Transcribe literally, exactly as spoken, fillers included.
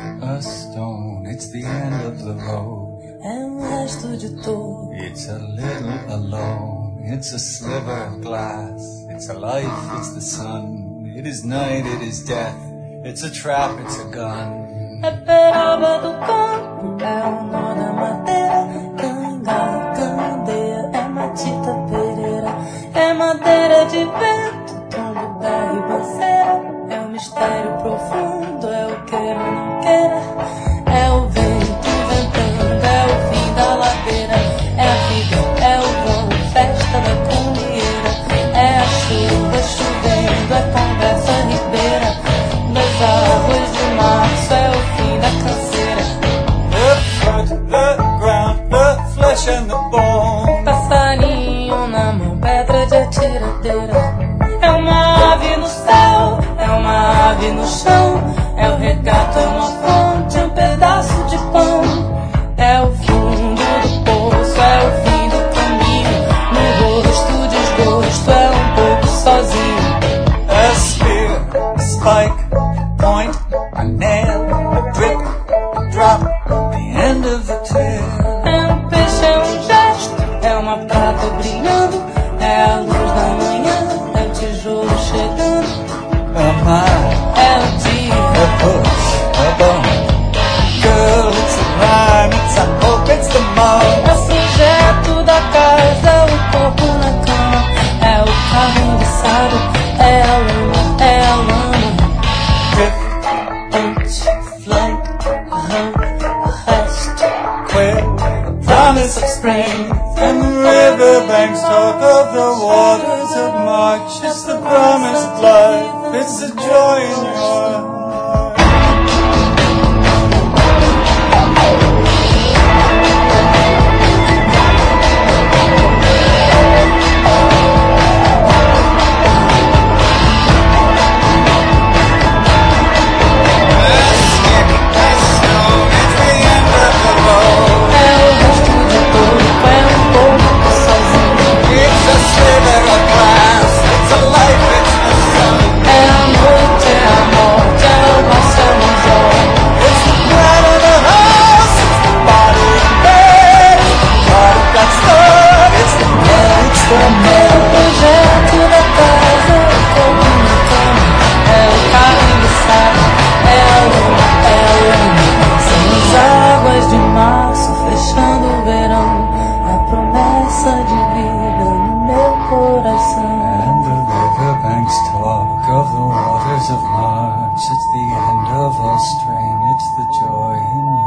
a stone, it's the end of the road. É um resto de tudo. It's a little alone, it's a sliver of glass. It's a life, it's the sun. It is night, it is death. It's a trap, it's a gun. É peroba do campo, é o nó da madeira. Canga, candeia, é matita pereira. É madeira de vento, tombo da ribanceira. É um mistério profundo, é o queira ou não queira. É o vento ventando, é o fim da ladeira. É a vida, é o vão, festa da cumieira. É a chuva chovendo, é conversa ribeira. Das águas de março, é o fim da canseira. The foot, the ground, the flesh and the bone. Passarinho na mão, pedra de atiradeira. É uma ave no céu, é uma ave no chão. É o regato, é uma fonte, é um pedaço de pão. É o fundo do poço, é o fim do caminho. No rosto, desgosto, é um pouco sozinho. A spear, a spike, point, a nail, a drip, a drop, the end of the tale. É um peixe, é um gesto, é uma prata brilhando. É a luz da manhã, é o tijolo chegando. A mile, É o dia, a push, a bone. Girl, it's a rhyme, it's a hope, it's the mom. é o sujeto da casa, é o corpo na cama. É o carro enguiçado, é a lama, é a lama. Drift, Punch, flight, hump, rest. quail, the promise of spring. And the riverbanks talk of the waters of March. It's the promised life, it's the joy in your heart. É o resto de corpo, é um pouco sozinho. It's a sliver of glass, it's a life, it's the sun. É a noite, é a morte, é o nosso amor. It's the plan of the house, it's the body in bed. Part of that stuff, it's the man, it's the É man. o projeto da casa, é o corpo na cama. É o carro enguiçado, é a lama, é a lama. São as águas de março fechando o verão. É a promessa de vida no meu coração. And the riverbanks talk of the waters of March. It's the end of all strain, it's the joy in your